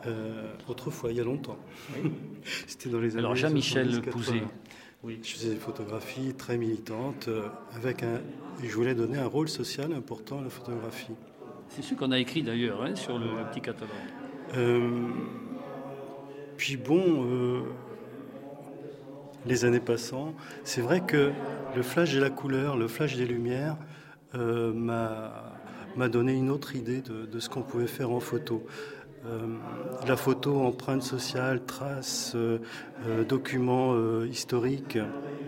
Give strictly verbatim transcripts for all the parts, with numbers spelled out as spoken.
Euh, autrefois, il y a longtemps. Oui. C'était dans les années Alors Jean-Michel Pouzet. Oui. Je faisais des photographies très militantes, euh, avec un, et je voulais donner un rôle social important à la photographie. C'est ce qu'on a écrit d'ailleurs hein, sur le, le petit catalogue. Euh, puis bon, euh, les années passant, c'est vrai que le flash et la couleur, le flash des lumières, euh, m'a, m'a donné une autre idée de, de ce qu'on pouvait faire en photo. Euh, la photo, empreinte sociale, trace, euh, euh, document euh, historique,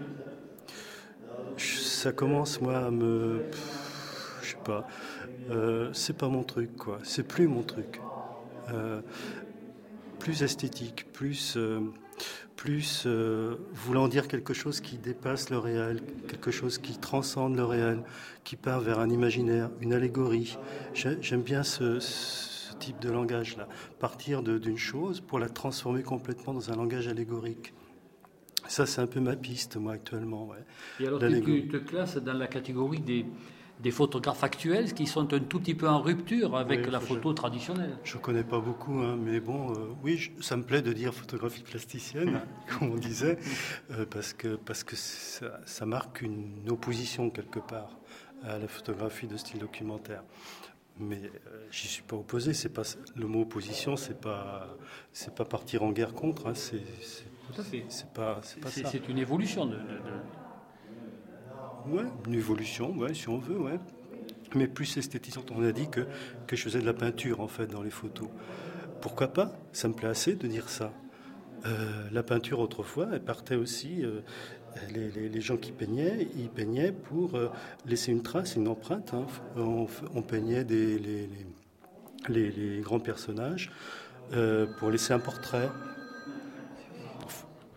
ça commence moi à me, pff, je sais pas, euh, c'est pas mon truc quoi, c'est plus mon truc, euh, plus esthétique, plus, euh, plus euh, voulant dire quelque chose qui dépasse le réel, quelque chose qui transcende le réel, qui part vers un imaginaire, une allégorie. J'aime bien ce, ce type de langage-là, partir de, d'une chose pour la transformer complètement dans un langage allégorique. Ça, c'est un peu ma piste, moi, actuellement. Ouais. Et alors, tu, tu te classes dans la catégorie des, des photographes actuels qui sont un tout petit peu en rupture avec oui, la photo je, traditionnelle. Je ne connais pas beaucoup, hein, mais bon, euh, oui, je, ça me plaît de dire photographie plasticienne, hein, comme on disait, euh, parce que, parce que ça, ça marque une opposition, quelque part, à la photographie de style documentaire. Mais euh, j'y suis pas opposé. C'est pas le mot opposition, c'est pas, c'est pas partir en guerre contre. Hein, c'est, c'est, Tout à fait. C'est pas, c'est pas c'est, ça. C'est une évolution de, de, de... Ouais, une évolution, ouais, si on veut, ouais. Mais plus esthétisante. On a dit que que je faisais de la peinture en fait dans les photos. Pourquoi pas ? Ça me plaît assez de dire ça. Euh, la peinture autrefois, elle partait aussi. Euh, Les, les, les gens qui peignaient, ils peignaient pour euh, laisser une trace, une empreinte. Hein. On, on peignait des, les, les, les, les grands personnages euh, pour laisser un portrait.